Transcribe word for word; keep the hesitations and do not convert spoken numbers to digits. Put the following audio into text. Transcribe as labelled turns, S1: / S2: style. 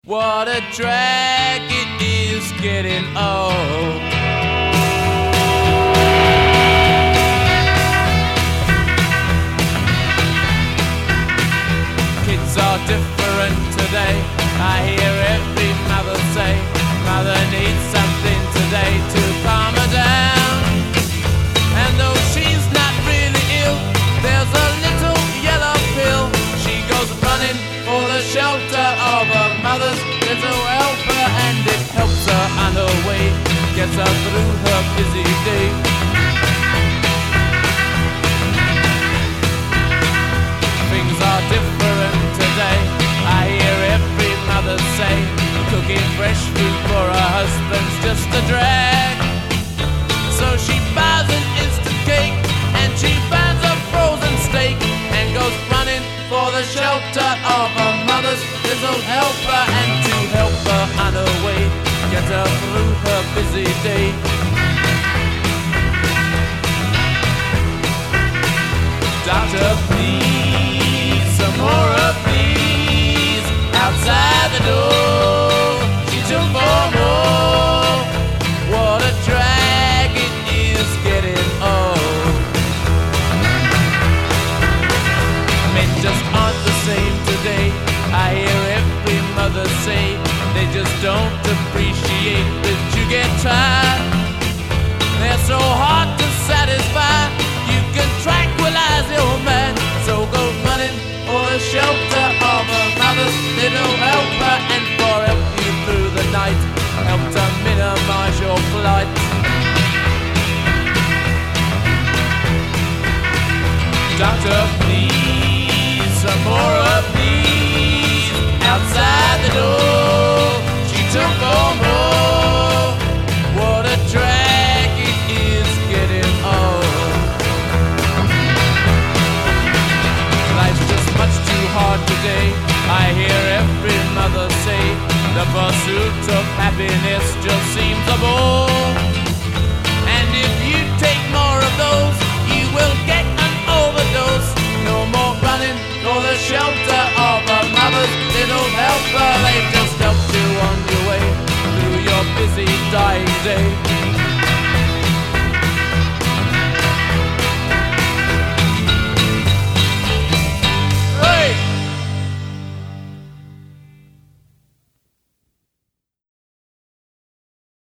S1: What a drag it is getting old. Kids are different today. I hear every mother say, mother needs something today to calm her down. And though she's not really ill, there's a little yellow pill. She goes running for the shelter of her mother's little helper, and it helps her on her way, gets her through her busy day. Things are different today. I hear every mother say, cooking fresh food for her husband's just a drag. So she buys an instant cake, and she buys a frozen steak, and goes running for the shelter of her mother's little helper, and to help her on her way, get her through her busy day. Doctor, please, some more of these outside the door. She took four more. What a drag it is getting old. Men just aren't the same today. I hear every mother say they just don't appreciate that you get tired. They're so hard to satisfy. You can tranquilize your man, so go running for the shelter of a mother's little helper, and for help you through the night, help to minimize your flight. Doctor, please, some more of these outside the door. She took four more. What a drag it is getting old. Life's just much too hard today. I hear every mother say the pursuit of happiness just seems a bore. And if you take more of those, you will get an overdose. No more running for the shelter of a mother's little helper. They just help you on your way through your busy dying day.